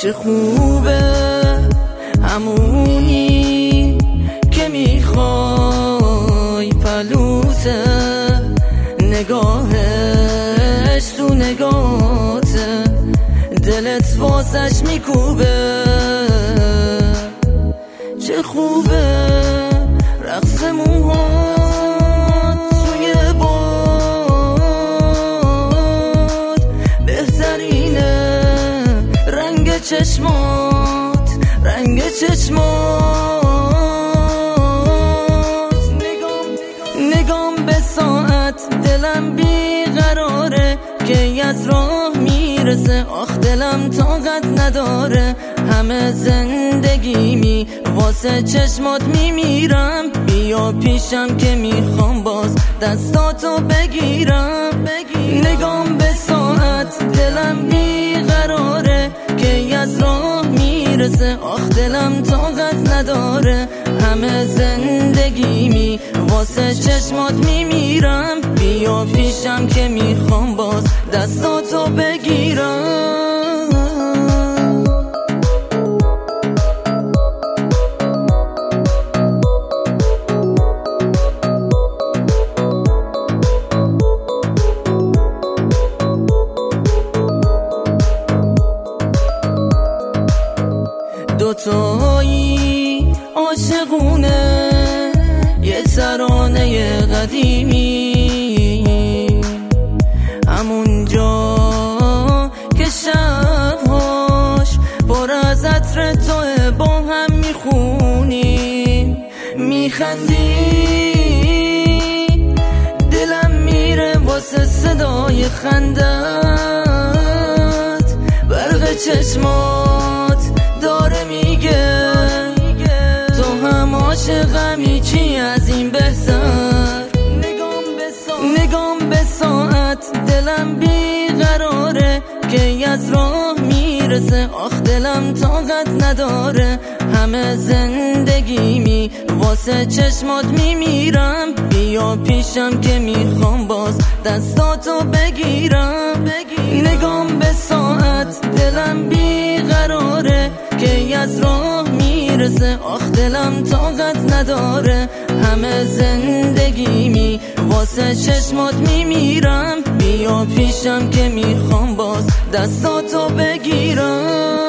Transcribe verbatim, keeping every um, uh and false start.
چه خوبه همونی که میخوای، پلوته نگاهش تو نگاهته، دلت واسش میکوبه. چه خوبه رقص موهات توی باد، بهترینه رنگ چشمات، رنگ چشمات. نگام نگام به ساعت، دلم بیقراره که از راه میرسه. آخ دلم طاقت نداره، همه زندگیمی واسه چشمات میمیرم. بیا پیشم که میخوام باز دستاتو بگیرم. نگام به ساعت، دلم بیقراره که از راه میرسه. آخ دلم طاقت نداره، همه زندگیمی واسه چشمات میمیرم. بیا پیشم که میخوام باز دستاتو بگیرم. دوتایی عاشقونه، یه ترانه قدیمی، همونجا که شبهاش پر از عطر توه، با هم میخونیم میخندی. دلم میره واسه صدای خندت، برق چشمات داره میگه تو هم عاشقمی، چی از این بهتر. نگام به ساعت, نگام به ساعت دلم بیقراره که از راه میرسه. آخ دلم طاقت نداره، همه زندگیمی واسه چشمات میمیرم. بیا پیشم که میخوام باز دستاتو بگیرم. نگام به ساعت، دلم بیقراره که از راه میرسه. آخ دلم طاقت نداره، همه زندگیمی واسه چشمات میمیرم. بیا پیشم که میخوام باز دستاتو بگیرم.